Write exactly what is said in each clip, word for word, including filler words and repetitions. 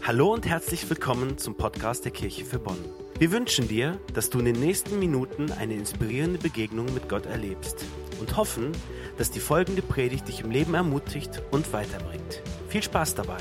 Hallo und herzlich willkommen zum Podcast der Kirche für Bonn. Wir wünschen dir, dass du in den nächsten Minuten eine inspirierende Begegnung mit Gott erlebst und hoffen, dass die folgende Predigt dich im Leben ermutigt und weiterbringt. Viel Spaß dabei!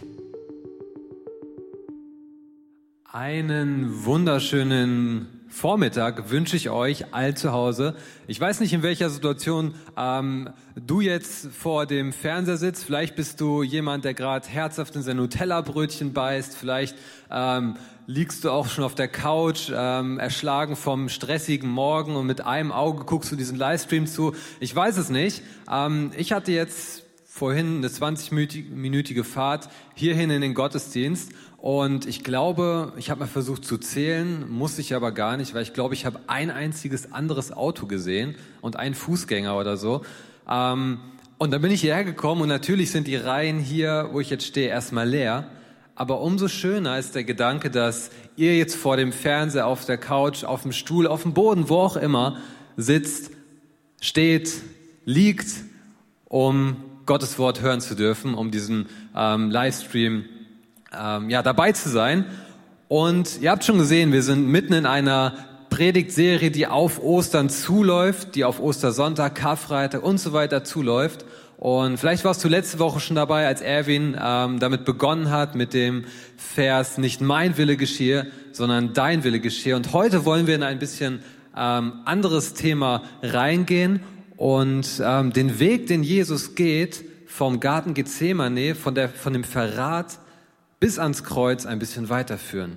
Einen wunderschönen Vormittag wünsche ich euch all zu Hause. Ich weiß nicht, in welcher Situation ähm, du jetzt vor dem Fernseher sitzt. Vielleicht bist du jemand, der gerade herzhaft in sein Nutella-Brötchen beißt. Vielleicht ähm, liegst du auch schon auf der Couch, ähm, erschlagen vom stressigen Morgen und mit einem Auge guckst du diesen Livestream zu. Ich weiß es nicht. Ähm, ich hatte jetzt vorhin eine zwanzig-minütige Fahrt hierhin in den Gottesdienst. Und ich glaube, ich habe mal versucht zu zählen, muss ich aber gar nicht, weil ich glaube, ich habe ein einziges anderes Auto gesehen und einen Fußgänger oder so. Ähm, und dann bin ich hierher gekommen und natürlich sind die Reihen hier, wo ich jetzt stehe, erstmal leer. Aber umso schöner ist der Gedanke, dass ihr jetzt vor dem Fernseher, auf der Couch, auf dem Stuhl, auf dem Boden, wo auch immer, sitzt, steht, liegt, um Gottes Wort hören zu dürfen, um diesen ähm, Livestream Ähm, ja, dabei zu sein. Und ihr habt schon gesehen, wir sind mitten in einer Predigtserie, die auf Ostern zuläuft, die auf Ostersonntag, Karfreitag und so weiter zuläuft. Und vielleicht warst du letzte Woche schon dabei, als Erwin ähm, damit begonnen hat, mit dem Vers, nicht mein Wille geschehe, sondern dein Wille geschehe. Und heute wollen wir in ein bisschen ähm, anderes Thema reingehen und ähm, den Weg, den Jesus geht, vom Garten Gethsemane, von der, von dem Verrat bis ans Kreuz ein bisschen weiterführen.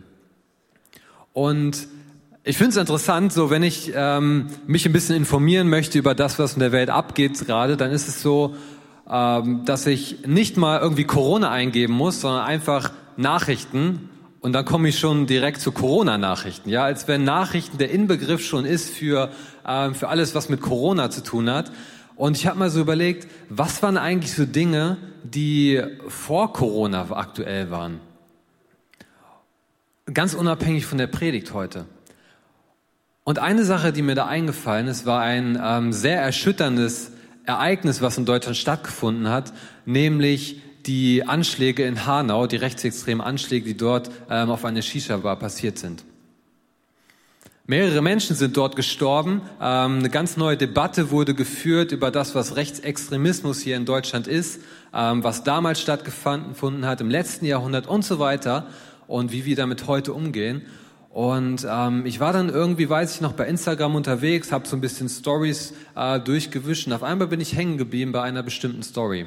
Und ich finde es interessant, so wenn ich ähm, mich ein bisschen informieren möchte über das, was in der Welt abgeht gerade, dann ist es so, ähm, dass ich nicht mal irgendwie Corona eingeben muss, sondern einfach Nachrichten und dann komme ich schon direkt zu Corona-Nachrichten. Ja, als wenn Nachrichten der Inbegriff schon ist für, ähm, für alles, was mit Corona zu tun hat. Und ich habe mal so überlegt, was waren eigentlich so Dinge, die vor Corona aktuell waren? Ganz unabhängig von der Predigt heute. Und eine Sache, die mir da eingefallen ist, war ein ähm, sehr erschütterndes Ereignis, was in Deutschland stattgefunden hat, nämlich die Anschläge in Hanau, die rechtsextremen Anschläge, die dort ähm, auf eine Shisha-Bar passiert sind. Mehrere Menschen sind dort gestorben. Ähm, eine ganz neue Debatte wurde geführt über das, was Rechtsextremismus hier in Deutschland ist, ähm, was damals stattgefunden hat, im letzten Jahrhundert und so weiter und wie wir damit heute umgehen. Und ähm, ich war dann irgendwie, weiß ich noch, bei Instagram unterwegs, habe so ein bisschen Stories äh, durchgewischt und auf einmal bin ich hängen geblieben bei einer bestimmten Story.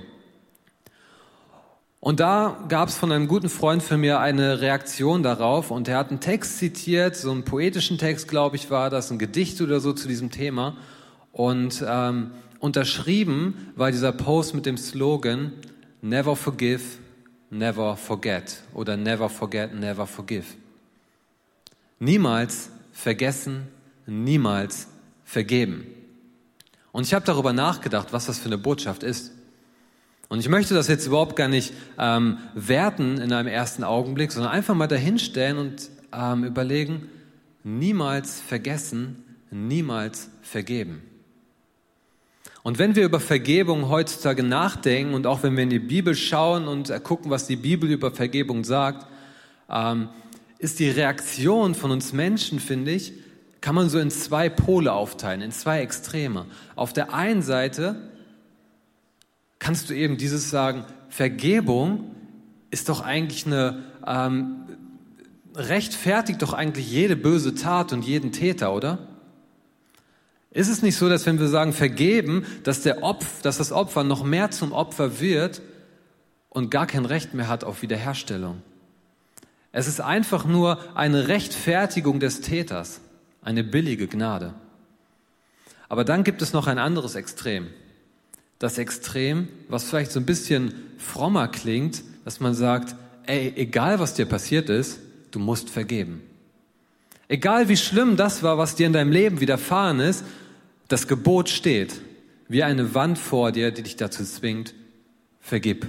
Und da gab es von einem guten Freund von mir eine Reaktion darauf und er hat einen Text zitiert, so einen poetischen Text, glaube ich, war das, ein Gedicht oder so zu diesem Thema. Und ähm, unterschrieben war dieser Post mit dem Slogan Never forgive, never forget oder Never forget, never forgive. Niemals vergessen, niemals vergeben. Und ich habe darüber nachgedacht, was das für eine Botschaft ist. Und ich möchte das jetzt überhaupt gar nicht ähm, werten in einem ersten Augenblick, sondern einfach mal dahinstellen und ähm, überlegen, niemals vergessen, niemals vergeben. Und wenn wir über Vergebung heutzutage nachdenken und auch wenn wir in die Bibel schauen und gucken, was die Bibel über Vergebung sagt, ähm, ist die Reaktion von uns Menschen, finde ich, kann man so in zwei Pole aufteilen, in zwei Extreme. Auf der einen Seite kannst du eben dieses sagen, Vergebung ist doch eigentlich eine, ähm, rechtfertigt doch eigentlich jede böse Tat und jeden Täter, oder? Ist es nicht so, dass wenn wir sagen vergeben, dass, der Opf, dass das Opfer noch mehr zum Opfer wird und gar kein Recht mehr hat auf Wiederherstellung? Es ist einfach nur eine Rechtfertigung des Täters, eine billige Gnade. Aber dann gibt es noch ein anderes Extrem. Das Extrem, was vielleicht so ein bisschen frommer klingt, dass man sagt, ey, egal was dir passiert ist, du musst vergeben. Egal wie schlimm das war, was dir in deinem Leben widerfahren ist, das Gebot steht, wie eine Wand vor dir, die dich dazu zwingt, vergib.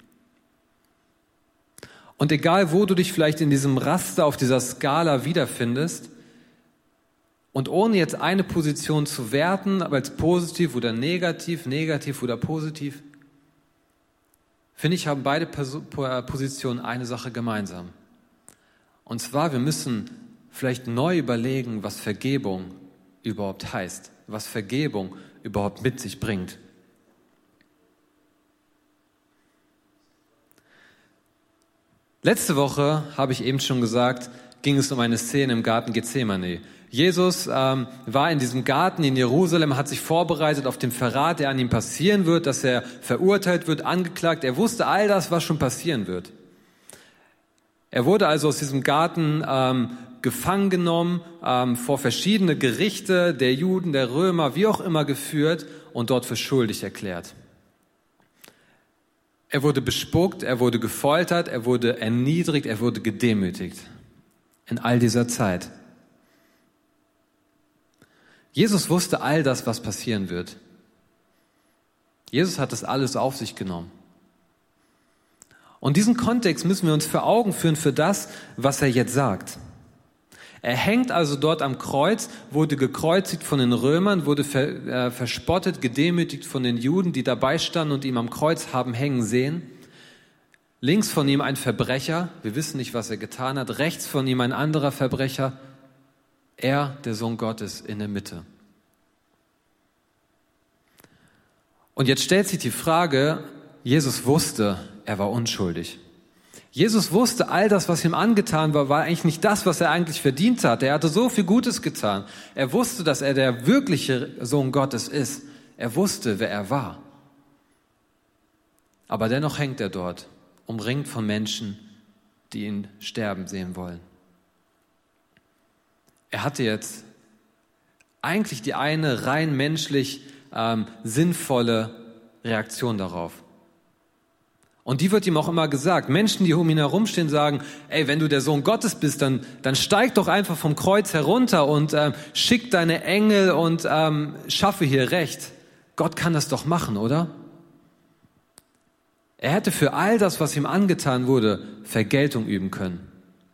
Und egal wo du dich vielleicht in diesem Raster, auf dieser Skala wiederfindest, und ohne jetzt eine Position zu werten, aber als positiv oder negativ, negativ oder positiv, finde ich, haben beide Positionen eine Sache gemeinsam. Und zwar, wir müssen vielleicht neu überlegen, was Vergebung überhaupt heißt, was Vergebung überhaupt mit sich bringt. Letzte Woche, habe ich eben schon gesagt, ging es um eine Szene im Garten Gethsemane. Jesus ähm, war in diesem Garten in Jerusalem, hat sich vorbereitet auf den Verrat, der an ihm passieren wird, dass er verurteilt wird, angeklagt. Er wusste all das, was schon passieren wird. Er wurde also aus diesem Garten ähm, gefangen genommen, ähm, vor verschiedene Gerichte der Juden, der Römer, wie auch immer geführt und dort für schuldig erklärt. Er wurde bespuckt, er wurde gefoltert, er wurde erniedrigt, er wurde gedemütigt. In all dieser Zeit. Jesus wusste all das, was passieren wird. Jesus hat das alles auf sich genommen. Und diesen Kontext müssen wir uns vor Augen führen für das, was er jetzt sagt. Er hängt also dort am Kreuz, wurde gekreuzigt von den Römern, wurde ver, äh, verspottet, gedemütigt von den Juden, die dabei standen und ihn am Kreuz haben hängen sehen. Links von ihm ein Verbrecher, wir wissen nicht, was er getan hat. Rechts von ihm ein anderer Verbrecher, er, der Sohn Gottes, in der Mitte. Und jetzt stellt sich die Frage, Jesus wusste, er war unschuldig. Jesus wusste, all das, was ihm angetan war, war eigentlich nicht das, was er eigentlich verdient hat. Er hatte so viel Gutes getan. Er wusste, dass er der wirkliche Sohn Gottes ist. Er wusste, wer er war. Aber dennoch hängt er dort, umringt von Menschen, die ihn sterben sehen wollen. Er hatte jetzt eigentlich die eine rein menschlich ähm, sinnvolle Reaktion darauf. Und die wird ihm auch immer gesagt. Menschen, die um ihn herumstehen, sagen, ey, wenn du der Sohn Gottes bist, dann, dann steig doch einfach vom Kreuz herunter und ähm, schick deine Engel und ähm, schaffe hier Recht. Gott kann das doch machen, oder? Er hätte für all das, was ihm angetan wurde, Vergeltung üben können.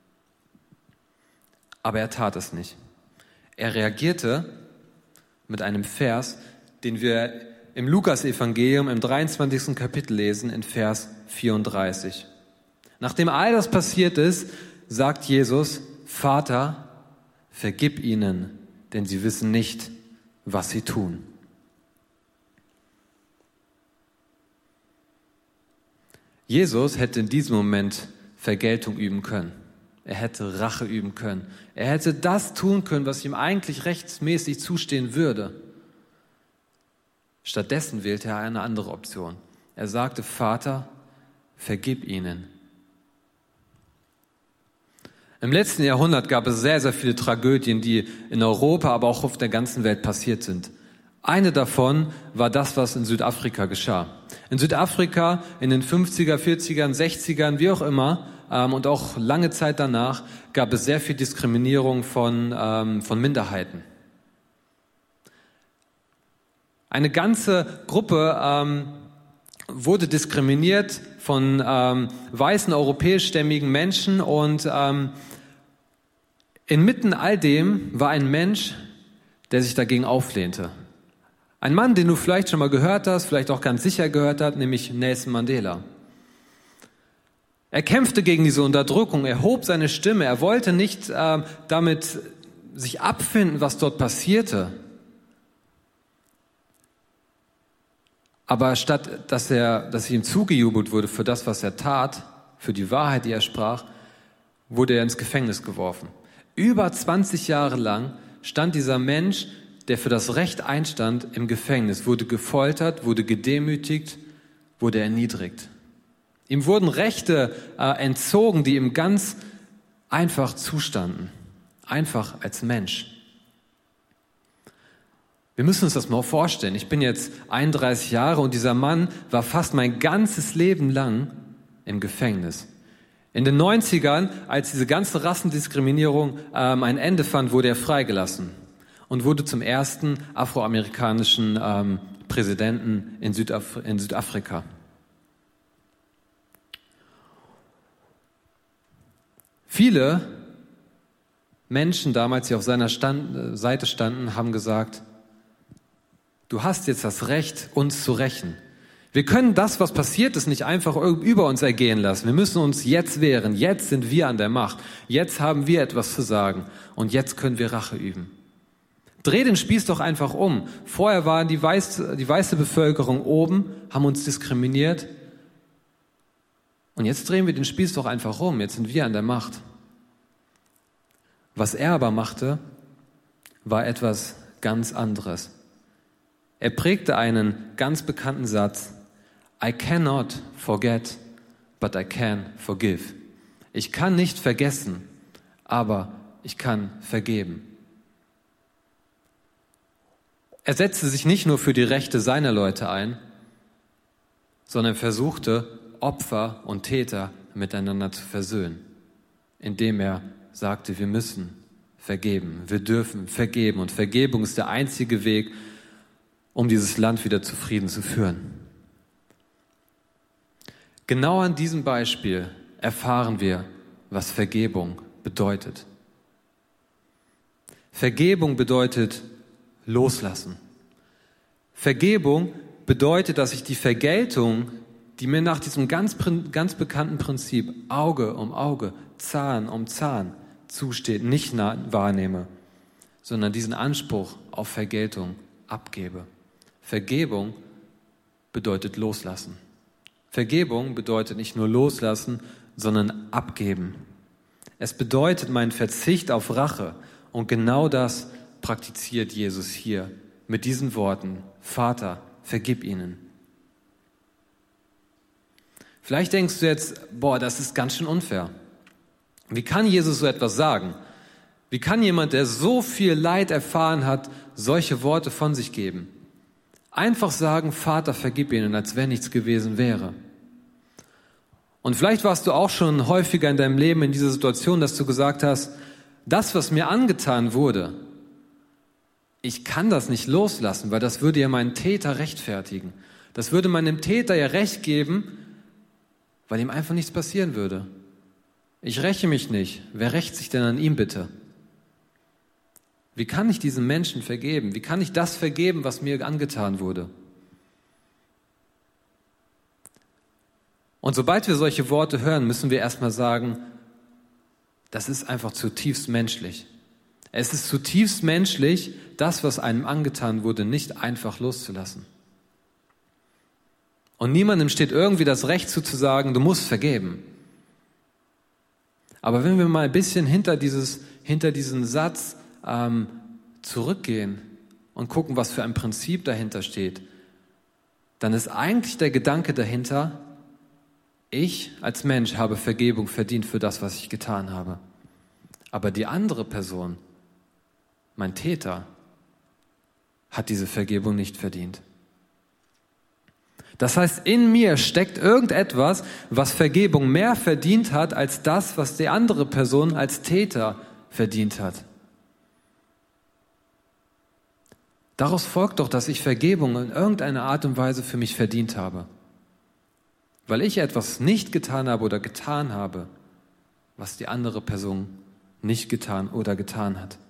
Aber er tat es nicht. Er reagierte mit einem Vers, den wir im Lukas-Evangelium im dreiundzwanzigsten Kapitel lesen, in Vers vierunddreißig. Nachdem all das passiert ist, sagt Jesus, Vater, vergib ihnen, denn sie wissen nicht, was sie tun. Jesus hätte in diesem Moment Vergeltung üben können. Er hätte Rache üben können. Er hätte das tun können, was ihm eigentlich rechtsmäßig zustehen würde. Stattdessen wählte er eine andere Option. Er sagte, Vater, vergib ihnen. Im letzten Jahrhundert gab es sehr, sehr viele Tragödien, die in Europa, aber auch auf der ganzen Welt passiert sind. Eine davon war das, was in Südafrika geschah. In Südafrika in den fünfziger, vierzigern, sechzigern, wie auch immer, ähm, und auch lange Zeit danach gab es sehr viel Diskriminierung von, ähm, von Minderheiten. Eine ganze Gruppe ähm, wurde diskriminiert von ähm, weißen europäischstämmigen Menschen und ähm, inmitten all dem war ein Mensch, der sich dagegen auflehnte. Ein Mann, den du vielleicht schon mal gehört hast, vielleicht auch ganz sicher gehört hast, nämlich Nelson Mandela. Er kämpfte gegen diese Unterdrückung, er hob seine Stimme, er wollte nicht ähm, damit sich abfinden, was dort passierte. Aber statt, dass er, dass ihm zugejubelt wurde für das, was er tat, für die Wahrheit, die er sprach, wurde er ins Gefängnis geworfen. Über zwanzig Jahre lang stand dieser Mensch, der für das Recht einstand, im Gefängnis, wurde gefoltert, wurde gedemütigt, wurde erniedrigt. Ihm wurden Rechte äh, entzogen, die ihm ganz einfach zustanden. Einfach als Mensch. Wir müssen uns das mal vorstellen. Ich bin jetzt einunddreißig Jahre und dieser Mann war fast mein ganzes Leben lang im Gefängnis. In den neunzigern, als diese ganze Rassendiskriminierung ähm, ein Ende fand, wurde er freigelassen und wurde zum ersten afroamerikanischen ähm, Präsidenten in, Südaf- in Südafrika. Viele Menschen damals, die auf seiner Stand- Seite standen, haben gesagt, du hast jetzt das Recht, uns zu rächen. Wir können das, was passiert ist, nicht einfach über uns ergehen lassen. Wir müssen uns jetzt wehren. Jetzt sind wir an der Macht. Jetzt haben wir etwas zu sagen. Und jetzt können wir Rache üben. Dreh den Spieß doch einfach um. Vorher war die weiße, die weiße Bevölkerung oben, haben uns diskriminiert. Und jetzt drehen wir den Spieß doch einfach um. Jetzt sind wir an der Macht. Was er aber machte, war etwas ganz anderes. Er prägte einen ganz bekannten Satz: I cannot forget, but I can forgive. Ich kann nicht vergessen, aber ich kann vergeben. Er setzte sich nicht nur für die Rechte seiner Leute ein, sondern versuchte, Opfer und Täter miteinander zu versöhnen, indem er sagte, wir müssen vergeben, wir dürfen vergeben. Und Vergebung ist der einzige Weg, um dieses Land wieder zu Frieden zu führen. Genau an diesem Beispiel erfahren wir, was Vergebung bedeutet. Vergebung bedeutet loslassen. Vergebung bedeutet, dass ich die Vergeltung, die mir nach diesem ganz, ganz bekannten Prinzip Auge um Auge, Zahn um Zahn zusteht, nicht wahrnehme, sondern diesen Anspruch auf Vergeltung abgebe. Vergebung bedeutet loslassen. Vergebung bedeutet nicht nur loslassen, sondern abgeben. Es bedeutet meinen Verzicht auf Rache. Und genau das praktiziert Jesus hier mit diesen Worten: Vater, vergib ihnen. Vielleicht denkst du jetzt, boah, das ist ganz schön unfair. Wie kann Jesus so etwas sagen? Wie kann jemand, der so viel Leid erfahren hat, solche Worte von sich geben? Einfach sagen, Vater, vergib ihnen, als wenn nichts gewesen wäre. Und vielleicht warst du auch schon häufiger in deinem Leben in dieser Situation, dass du gesagt hast, das, was mir angetan wurde, ich kann das nicht loslassen, weil das würde ja meinen Täter rechtfertigen. Das würde meinem Täter ja Recht geben, weil ihm einfach nichts passieren würde. Ich räche mich nicht. Wer rächt sich denn an ihm bitte? Wie kann ich diesem Menschen vergeben? Wie kann ich das vergeben, was mir angetan wurde? Und sobald wir solche Worte hören, müssen wir erstmal sagen, das ist einfach zutiefst menschlich. Es ist zutiefst menschlich, das, was einem angetan wurde, nicht einfach loszulassen. Und niemandem steht irgendwie das Recht zu, zu sagen, du musst vergeben. Aber wenn wir mal ein bisschen hinter, dieses, hinter diesen Satz ähm, zurückgehen und gucken, was für ein Prinzip dahinter steht, dann ist eigentlich der Gedanke dahinter, ich als Mensch habe Vergebung verdient für das, was ich getan habe. Aber die andere Person, mein Täter, hat diese Vergebung nicht verdient. Das heißt, in mir steckt irgendetwas, was Vergebung mehr verdient hat, als das, was die andere Person als Täter verdient hat. Daraus folgt doch, dass ich Vergebung in irgendeiner Art und Weise für mich verdient habe. Weil ich etwas nicht getan habe oder getan habe, was die andere Person nicht getan oder getan hat.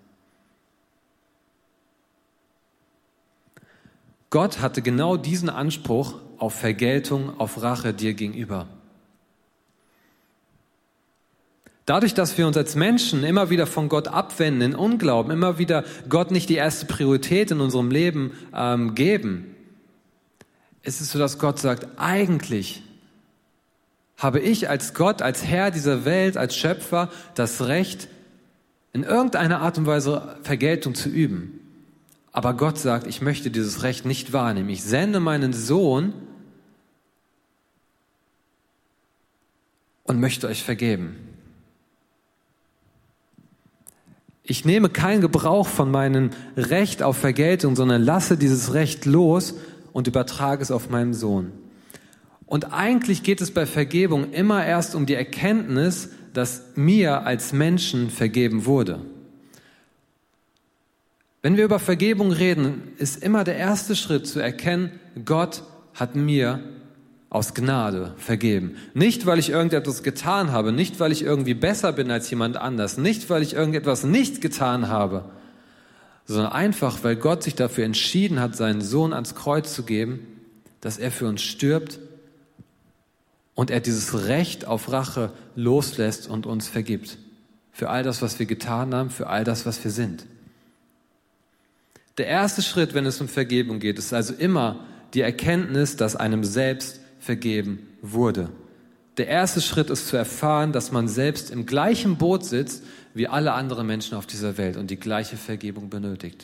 Gott hatte genau diesen Anspruch auf Vergeltung, auf Rache dir gegenüber. Dadurch, dass wir uns als Menschen immer wieder von Gott abwenden, in Unglauben, immer wieder Gott nicht die erste Priorität in unserem Leben ähm, geben, ist es so, dass Gott sagt, eigentlich habe ich als Gott, als Herr dieser Welt, als Schöpfer das Recht, in irgendeiner Art und Weise Vergeltung zu üben. Aber Gott sagt, ich möchte dieses Recht nicht wahrnehmen. Ich sende meinen Sohn und möchte euch vergeben. Ich nehme keinen Gebrauch von meinem Recht auf Vergeltung, sondern lasse dieses Recht los und übertrage es auf meinen Sohn. Und eigentlich geht es bei Vergebung immer erst um die Erkenntnis, dass mir als Menschen vergeben wurde. Wenn wir über Vergebung reden, ist immer der erste Schritt zu erkennen, Gott hat mir aus Gnade vergeben. Nicht, weil ich irgendetwas getan habe, nicht, weil ich irgendwie besser bin als jemand anders, nicht, weil ich irgendetwas nicht getan habe, sondern einfach, weil Gott sich dafür entschieden hat, seinen Sohn ans Kreuz zu geben, dass er für uns stirbt und er dieses Recht auf Rache loslässt und uns vergibt. Für all das, was wir getan haben, für all das, was wir sind. Der erste Schritt, wenn es um Vergebung geht, ist also immer die Erkenntnis, dass einem selbst vergeben wurde. Der erste Schritt ist zu erfahren, dass man selbst im gleichen Boot sitzt wie alle anderen Menschen auf dieser Welt und die gleiche Vergebung benötigt.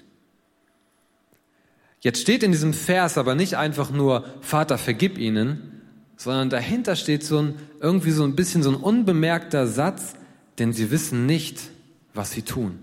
Jetzt steht in diesem Vers aber nicht einfach nur, Vater, vergib ihnen, sondern dahinter steht so ein, irgendwie so ein bisschen so ein unbemerkter Satz, denn sie wissen nicht, was sie tun.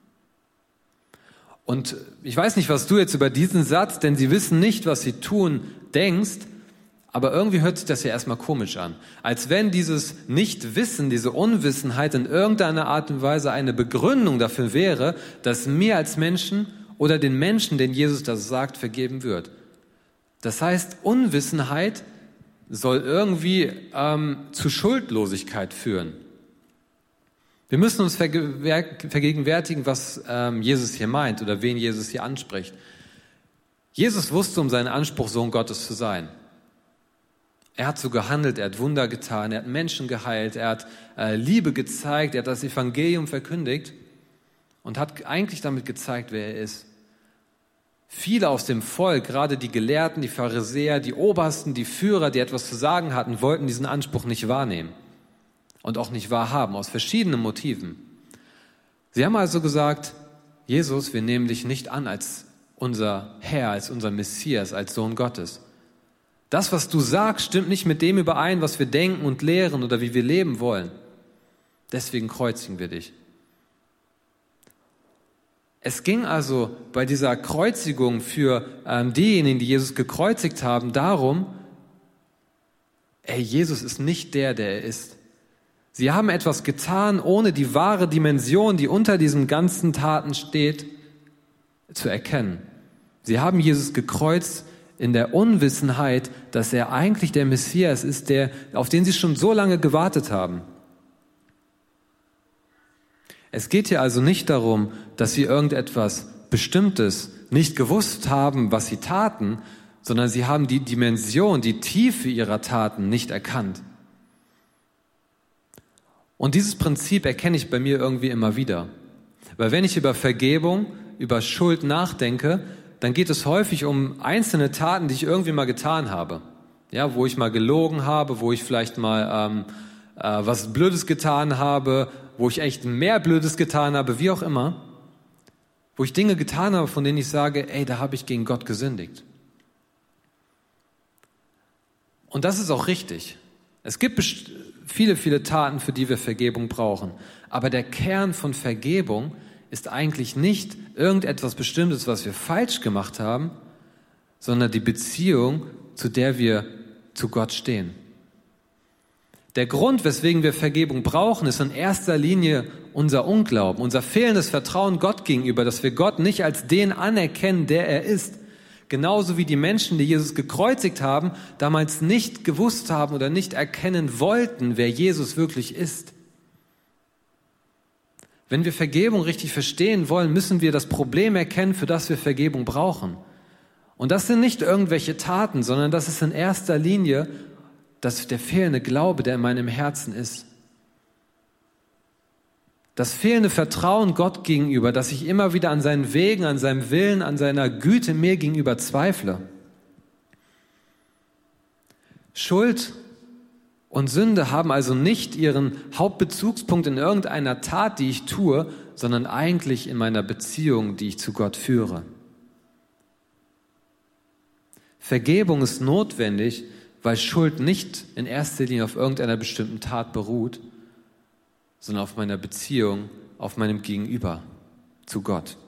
Und ich weiß nicht, was du jetzt über diesen Satz, denn sie wissen nicht, was sie tun, denkst, aber irgendwie hört sich das ja erstmal komisch an. Als wenn dieses Nichtwissen, diese Unwissenheit in irgendeiner Art und Weise eine Begründung dafür wäre, dass mir als Menschen oder den Menschen, denen Jesus das sagt, vergeben wird. Das heißt, Unwissenheit soll irgendwie ähm, zu Schuldlosigkeit führen. Wir müssen uns vergegenwärtigen, was ähm, Jesus hier meint oder wen Jesus hier anspricht. Jesus wusste um seinen Anspruch, Sohn Gottes zu sein. Er hat so gehandelt, er hat Wunder getan, er hat Menschen geheilt, er hat äh, Liebe gezeigt, er hat das Evangelium verkündigt und hat eigentlich damit gezeigt, wer er ist. Viele aus dem Volk, gerade die Gelehrten, die Pharisäer, die Obersten, die Führer, die etwas zu sagen hatten, wollten diesen Anspruch nicht wahrnehmen und auch nicht wahrhaben, aus verschiedenen Motiven. Sie haben also gesagt, Jesus, wir nehmen dich nicht an als unser Herr, als unser Messias, als Sohn Gottes. Das, was du sagst, stimmt nicht mit dem überein, was wir denken und lehren oder wie wir leben wollen. Deswegen kreuzigen wir dich. Es ging also bei dieser Kreuzigung für ähm, diejenigen, die Jesus gekreuzigt haben, darum, ey, Jesus ist nicht der, der er ist. Sie haben etwas getan, ohne die wahre Dimension, die unter diesen ganzen Taten steht, zu erkennen. Sie haben Jesus gekreuzt in der Unwissenheit, dass er eigentlich der Messias ist, der, auf den sie schon so lange gewartet haben. Es geht hier also nicht darum, dass sie irgendetwas Bestimmtes nicht gewusst haben, was sie taten, sondern sie haben die Dimension, die Tiefe ihrer Taten nicht erkannt. Und dieses Prinzip erkenne ich bei mir irgendwie immer wieder. Weil wenn ich über Vergebung, über Schuld nachdenke, dann geht es häufig um einzelne Taten, die ich irgendwie mal getan habe. Ja, wo ich mal gelogen habe, wo ich vielleicht mal ähm, äh, was Blödes getan habe, wo ich echt mehr Blödes getan habe, wie auch immer. Wo ich Dinge getan habe, von denen ich sage, ey, da habe ich gegen Gott gesündigt. Und das ist auch richtig. Es gibt best- viele, viele Taten, für die wir Vergebung brauchen. Aber der Kern von Vergebung ist eigentlich nicht irgendetwas Bestimmtes, was wir falsch gemacht haben, sondern die Beziehung, zu der wir zu Gott stehen. Der Grund, weswegen wir Vergebung brauchen, ist in erster Linie unser Unglauben, unser fehlendes Vertrauen Gott gegenüber, dass wir Gott nicht als den anerkennen, der er ist. Genauso wie die Menschen, die Jesus gekreuzigt haben, damals nicht gewusst haben oder nicht erkennen wollten, wer Jesus wirklich ist. Wenn wir Vergebung richtig verstehen wollen, müssen wir das Problem erkennen, für das wir Vergebung brauchen. Und das sind nicht irgendwelche Taten, sondern das ist in erster Linie das, der fehlende Glaube, der in meinem Herzen ist. Das fehlende Vertrauen Gott gegenüber, dass ich immer wieder an seinen Wegen, an seinem Willen, an seiner Güte mir gegenüber zweifle. Schuld und Sünde haben also nicht ihren Hauptbezugspunkt in irgendeiner Tat, die ich tue, sondern eigentlich in meiner Beziehung, die ich zu Gott führe. Vergebung ist notwendig, weil Schuld nicht in erster Linie auf irgendeiner bestimmten Tat beruht, sondern auf meiner Beziehung, auf meinem Gegenüber zu Gott.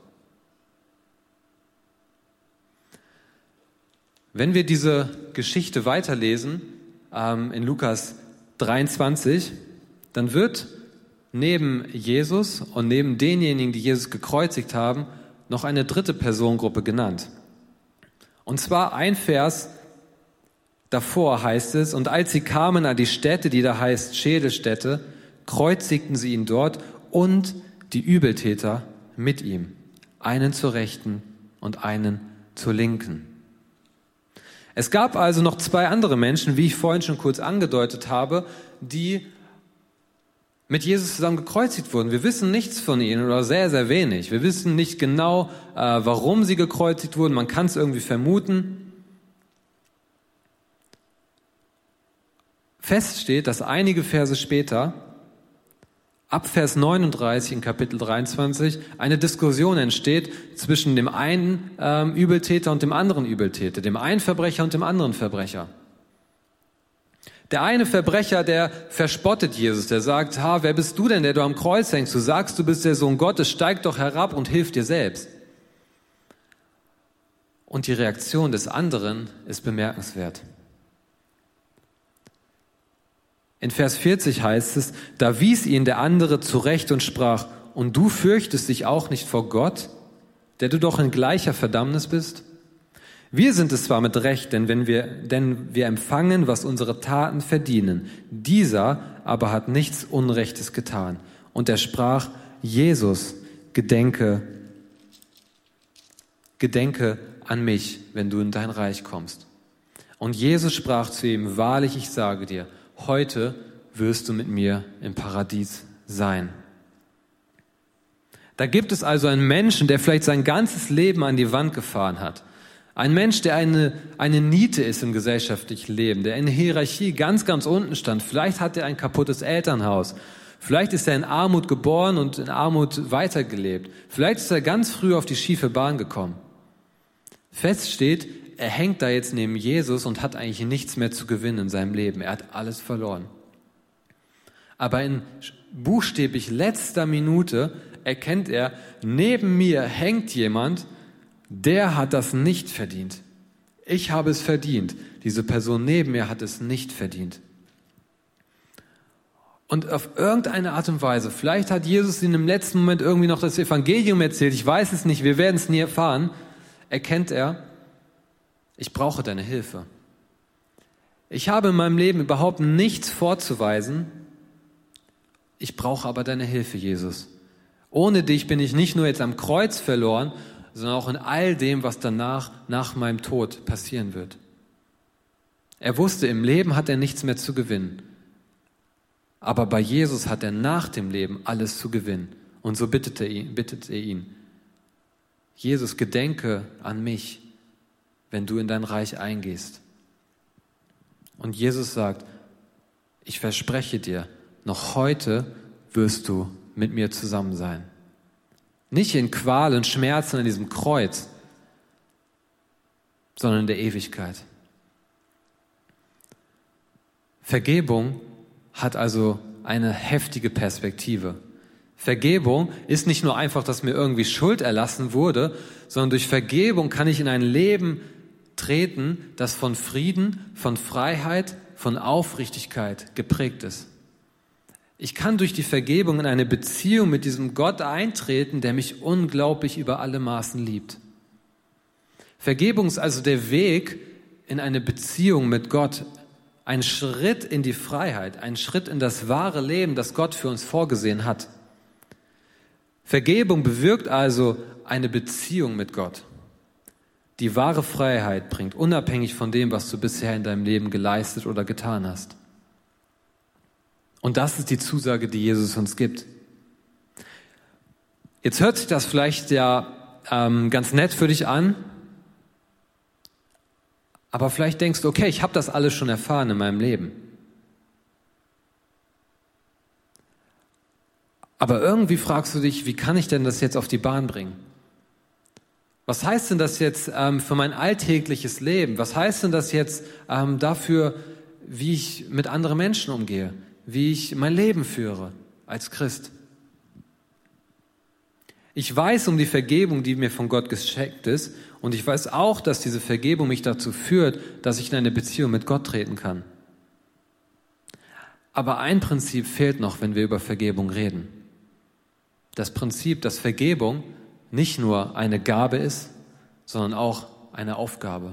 Wenn wir diese Geschichte weiterlesen, ähm, in Lukas dreiundzwanzig, dann wird neben Jesus und neben denjenigen, die Jesus gekreuzigt haben, noch eine dritte Personengruppe genannt. Und zwar ein Vers davor heißt es, und als sie kamen an die Stätte, die da heißt Schädelstätte, kreuzigten sie ihn dort und die Übeltäter mit ihm, einen zur Rechten und einen zur Linken. Es gab also noch zwei andere Menschen, wie ich vorhin schon kurz angedeutet habe, die mit Jesus zusammen gekreuzigt wurden. Wir wissen nichts von ihnen oder sehr, sehr wenig. Wir wissen nicht genau, äh, warum sie gekreuzigt wurden. Man kann es irgendwie vermuten. Fest steht, dass einige Verse später, ab Vers neununddreißig in Kapitel dreiundzwanzig, eine Diskussion entsteht zwischen dem einen ähm, Übeltäter und dem anderen Übeltäter, dem einen Verbrecher und dem anderen Verbrecher. Der eine Verbrecher, der verspottet Jesus, der sagt, ha, wer bist du denn, der du am Kreuz hängst? Du sagst, du bist der Sohn Gottes, steig doch herab und hilf dir selbst. Und die Reaktion des anderen ist bemerkenswert. In Vers vierzig heißt es, da wies ihn der andere zurecht und sprach, und du fürchtest dich auch nicht vor Gott, der du doch in gleicher Verdammnis bist? Wir sind es zwar mit Recht, denn wenn wir, denn wir empfangen, was unsere Taten verdienen. Dieser aber hat nichts Unrechtes getan. Und er sprach, Jesus, gedenke, gedenke an mich, wenn du in dein Reich kommst. Und Jesus sprach zu ihm, wahrlich, ich sage dir, heute wirst du mit mir im Paradies sein. Da gibt es also einen Menschen, der vielleicht sein ganzes Leben an die Wand gefahren hat. Ein Mensch, der eine, eine Niete ist im gesellschaftlichen Leben, der in der Hierarchie ganz, ganz unten stand. Vielleicht hat er ein kaputtes Elternhaus. Vielleicht ist er in Armut geboren und in Armut weitergelebt. Vielleicht ist er ganz früh auf die schiefe Bahn gekommen. Fest steht, er hängt da jetzt neben Jesus und hat eigentlich nichts mehr zu gewinnen in seinem Leben. Er hat alles verloren. Aber in buchstäblich letzter Minute erkennt er, neben mir hängt jemand, der hat das nicht verdient. Ich habe es verdient. Diese Person neben mir hat es nicht verdient. Und auf irgendeine Art und Weise, vielleicht hat Jesus ihm im letzten Moment irgendwie noch das Evangelium erzählt, ich weiß es nicht, wir werden es nie erfahren, erkennt er, ich brauche deine Hilfe. Ich habe in meinem Leben überhaupt nichts vorzuweisen, ich brauche aber deine Hilfe, Jesus. Ohne dich bin ich nicht nur jetzt am Kreuz verloren, sondern auch in all dem, was danach, nach meinem Tod passieren wird. Er wusste, im Leben hat er nichts mehr zu gewinnen. Aber bei Jesus hat er nach dem Leben alles zu gewinnen. Und so bittet er ihn, bittet er ihn, Jesus, gedenke an mich, wenn du in dein Reich eingehst. Und Jesus sagt, ich verspreche dir, noch heute wirst du mit mir zusammen sein. Nicht in Qual und Schmerzen an diesem Kreuz, sondern in der Ewigkeit. Vergebung hat also eine heftige Perspektive. Vergebung ist nicht nur einfach, dass mir irgendwie Schuld erlassen wurde, sondern durch Vergebung kann ich in ein Leben treten, das von Frieden, von Freiheit, von Aufrichtigkeit geprägt ist. Ich kann durch die Vergebung in eine Beziehung mit diesem Gott eintreten, der mich unglaublich über alle Maßen liebt. Vergebung ist also der Weg in eine Beziehung mit Gott, ein Schritt in die Freiheit, ein Schritt in das wahre Leben, das Gott für uns vorgesehen hat. Vergebung bewirkt also eine Beziehung mit Gott, die wahre Freiheit bringt, unabhängig von dem, was du bisher in deinem Leben geleistet oder getan hast. Und das ist die Zusage, die Jesus uns gibt. Jetzt hört sich das vielleicht ja ähm, ganz nett für dich an, aber vielleicht denkst du, okay, ich habe das alles schon erfahren in meinem Leben. Aber irgendwie fragst du dich, wie kann ich denn das jetzt auf die Bahn bringen? Was heißt denn das jetzt ähm, für mein alltägliches Leben? Was heißt denn das jetzt ähm, dafür, wie ich mit anderen Menschen umgehe? Wie ich mein Leben führe als Christ? Ich weiß um die Vergebung, die mir von Gott geschenkt ist, und ich weiß auch, dass diese Vergebung mich dazu führt, dass ich in eine Beziehung mit Gott treten kann. Aber ein Prinzip fehlt noch, wenn wir über Vergebung reden. Das Prinzip, dass Vergebung nicht nur eine Gabe ist, sondern auch eine Aufgabe.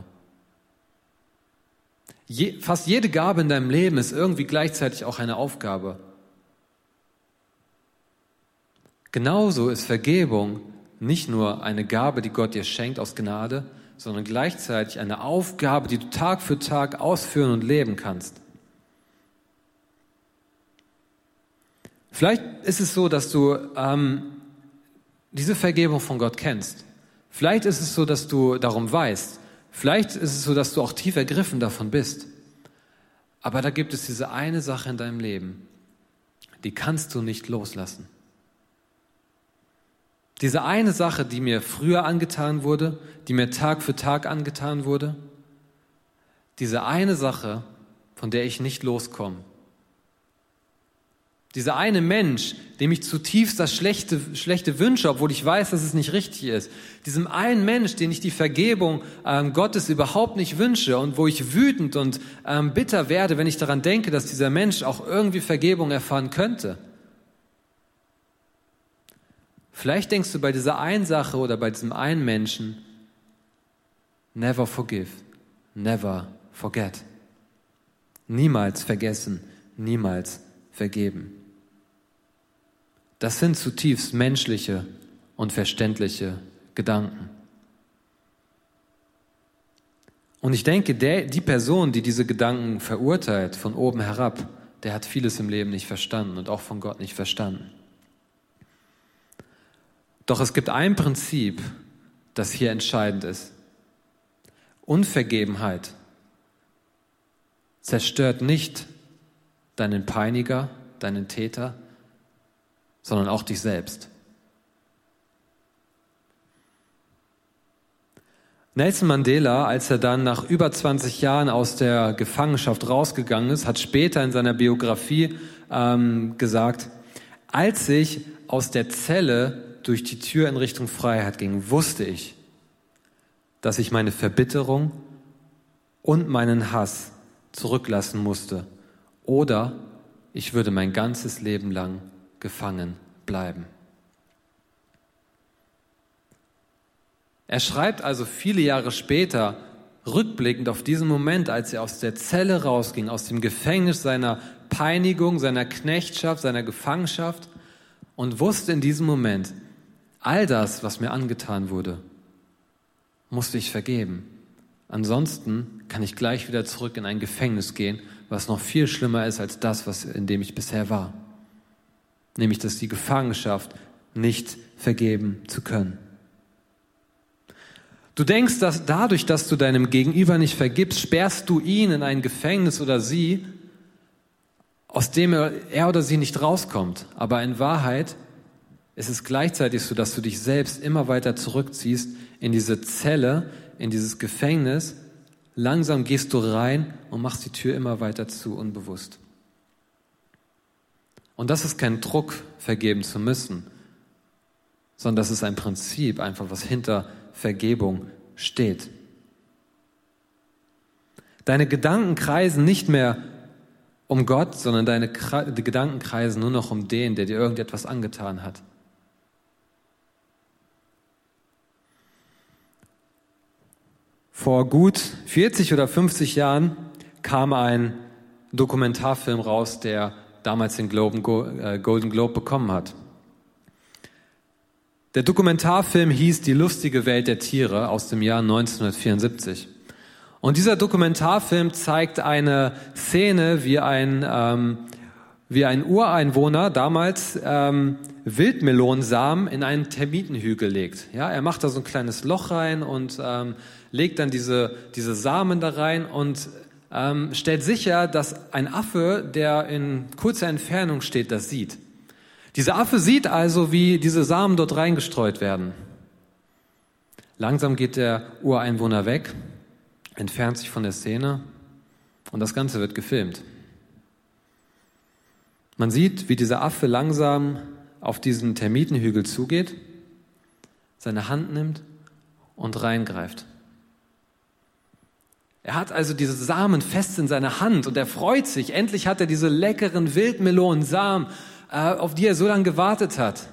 Je, fast jede Gabe in deinem Leben ist irgendwie gleichzeitig auch eine Aufgabe. Genauso ist Vergebung nicht nur eine Gabe, die Gott dir schenkt aus Gnade, sondern gleichzeitig eine Aufgabe, die du Tag für Tag ausführen und leben kannst. Vielleicht ist es so, dass du ähm, diese Vergebung von Gott kennst. Vielleicht ist es so, dass du darum weißt. Vielleicht ist es so, dass du auch tief ergriffen davon bist. Aber da gibt es diese eine Sache in deinem Leben, die kannst du nicht loslassen. Diese eine Sache, die mir früher angetan wurde, die mir Tag für Tag angetan wurde, diese eine Sache, von der ich nicht loskomme. Dieser eine Mensch, dem ich zutiefst das Schlechte, Schlechte wünsche, obwohl ich weiß, dass es nicht richtig ist. Diesem einen Mensch, den ich die Vergebung ähm, Gottes überhaupt nicht wünsche und wo ich wütend und ähm, bitter werde, wenn ich daran denke, dass dieser Mensch auch irgendwie Vergebung erfahren könnte. Vielleicht denkst du bei dieser einen Sache oder bei diesem einen Menschen, never forgive, never forget. Niemals vergessen, niemals vergeben. Das sind zutiefst menschliche und verständliche Gedanken. Und ich denke, der, die Person, die diese Gedanken verurteilt, von oben herab, der hat vieles im Leben nicht verstanden und auch von Gott nicht verstanden. Doch es gibt ein Prinzip, das hier entscheidend ist. Unvergebenheit zerstört nicht deinen Peiniger, deinen Täter, sondern auch dich selbst. Nelson Mandela, als er dann nach über zwanzig Jahren aus der Gefangenschaft rausgegangen ist, hat später in seiner Biografie ähm, gesagt, als ich aus der Zelle durch die Tür in Richtung Freiheit ging, wusste ich, dass ich meine Verbitterung und meinen Hass zurücklassen musste. Oder ich würde mein ganzes Leben lang gefangen bleiben. Er schreibt also viele Jahre später, rückblickend auf diesen Moment, als er aus der Zelle rausging, aus dem Gefängnis seiner Peinigung, seiner Knechtschaft, seiner Gefangenschaft und wusste in diesem Moment, all das, was mir angetan wurde, musste ich vergeben. Ansonsten kann ich gleich wieder zurück in ein Gefängnis gehen, was noch viel schlimmer ist als das, was, in dem ich bisher war. Nämlich, dass die Gefangenschaft nicht vergeben zu können. Du denkst, dass dadurch, dass du deinem Gegenüber nicht vergibst, sperrst du ihn in ein Gefängnis oder sie, aus dem er oder sie nicht rauskommt. Aber in Wahrheit ist es gleichzeitig so, dass du dich selbst immer weiter zurückziehst in diese Zelle, in dieses Gefängnis. Langsam gehst du rein und machst die Tür immer weiter zu, unbewusst. Und das ist kein Druck, vergeben zu müssen, sondern das ist ein Prinzip, einfach was hinter Vergebung steht. Deine Gedanken kreisen nicht mehr um Gott, sondern deine die Gedanken kreisen nur noch um den, der dir irgendetwas angetan hat. Vor gut vierzig oder fünfzig Jahren kam ein Dokumentarfilm raus, der damals den Golden Globe bekommen hat. Der Dokumentarfilm hieß Die lustige Welt der Tiere aus dem Jahr neunzehnhundertvierundsiebzig. Und dieser Dokumentarfilm zeigt eine Szene, wie ein, ähm, wie ein Ureinwohner damals ähm, Wildmelonensamen in einen Termitenhügel legt. Ja, er macht da so ein kleines Loch rein und ähm, legt dann diese, diese Samen da rein und ähm, stellt sicher, dass ein Affe, der in kurzer Entfernung steht, das sieht. Dieser Affe sieht also, wie diese Samen dort reingestreut werden. Langsam geht der Ureinwohner weg, entfernt sich von der Szene und das Ganze wird gefilmt. Man sieht, wie dieser Affe langsam auf diesen Termitenhügel zugeht, seine Hand nimmt und reingreift. Er hat also diese Samen fest in seiner Hand und er freut sich. Endlich hat er diese leckeren Wildmelonensamen, auf die er so lange gewartet hat.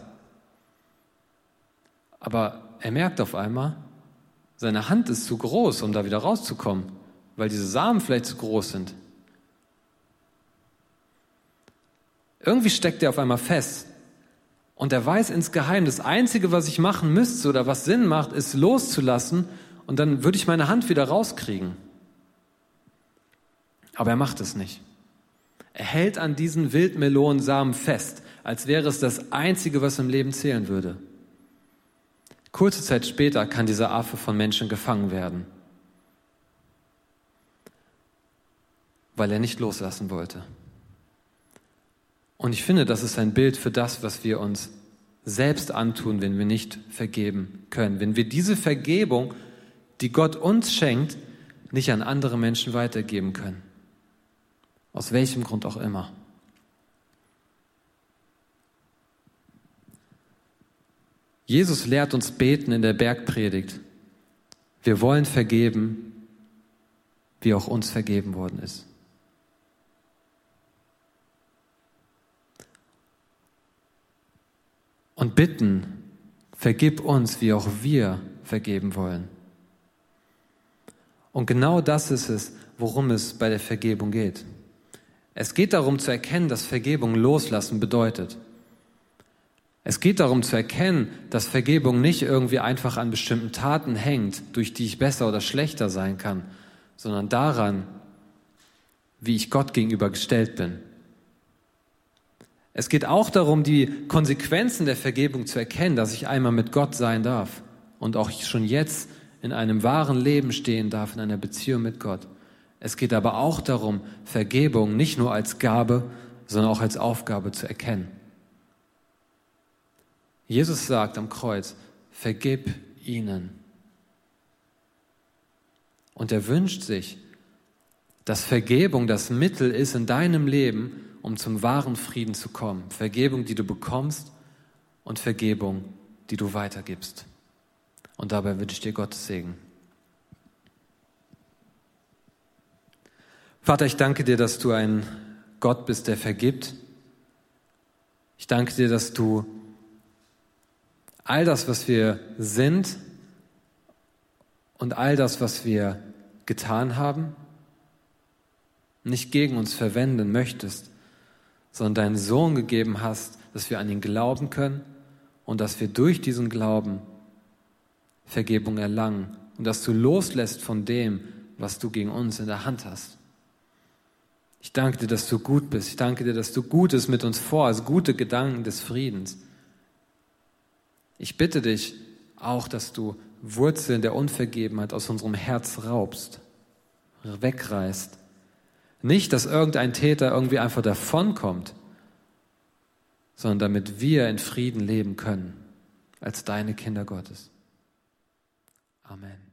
Aber er merkt auf einmal, seine Hand ist zu groß, um da wieder rauszukommen, weil diese Samen vielleicht zu groß sind. Irgendwie steckt er auf einmal fest. Und er weiß insgeheim, das Einzige, was ich machen müsste oder was Sinn macht, ist loszulassen und dann würde ich meine Hand wieder rauskriegen. Aber er macht es nicht. Er hält an diesen Wildmelonensamen fest, als wäre es das Einzige, was im Leben zählen würde. Kurze Zeit später kann dieser Affe von Menschen gefangen werden, weil er nicht loslassen wollte. Und ich finde, das ist ein Bild für das, was wir uns selbst antun, wenn wir nicht vergeben können. Wenn wir diese Vergebung, die Gott uns schenkt, nicht an andere Menschen weitergeben können. Aus welchem Grund auch immer. Jesus lehrt uns beten in der Bergpredigt. Wir wollen vergeben, wie auch uns vergeben worden ist. Und bitten, vergib uns, wie auch wir vergeben wollen. Und genau das ist es, worum es bei der Vergebung geht. Es geht darum zu erkennen, dass Vergebung loslassen bedeutet. Es geht darum zu erkennen, dass Vergebung nicht irgendwie einfach an bestimmten Taten hängt, durch die ich besser oder schlechter sein kann, sondern daran, wie ich Gott gegenüber gestellt bin. Es geht auch darum, die Konsequenzen der Vergebung zu erkennen, dass ich einmal mit Gott sein darf und auch schon jetzt in einem wahren Leben stehen darf, in einer Beziehung mit Gott. Es geht aber auch darum, Vergebung nicht nur als Gabe, sondern auch als Aufgabe zu erkennen. Jesus sagt am Kreuz, vergib ihnen. Und er wünscht sich, dass Vergebung das Mittel ist in deinem Leben, um zum wahren Frieden zu kommen. Vergebung, die du bekommst und Vergebung, die du weitergibst. Und dabei wünsche ich dir Gottes Segen. Vater, ich danke dir, dass du ein Gott bist, der vergibt. Ich danke dir, dass du all das, was wir sind und all das, was wir getan haben, nicht gegen uns verwenden möchtest, sondern deinen Sohn gegeben hast, dass wir an ihn glauben können und dass wir durch diesen Glauben Vergebung erlangen und dass du loslässt von dem, was du gegen uns in der Hand hast. Ich danke dir, dass du gut bist. Ich danke dir, dass du Gutes mit uns vorhast, gute Gedanken des Friedens. Ich bitte dich auch, dass du Wurzeln der Unvergebenheit aus unserem Herz raubst, wegreißt. Nicht, dass irgendein Täter irgendwie einfach davonkommt, sondern damit wir in Frieden leben können, als deine Kinder Gottes. Amen.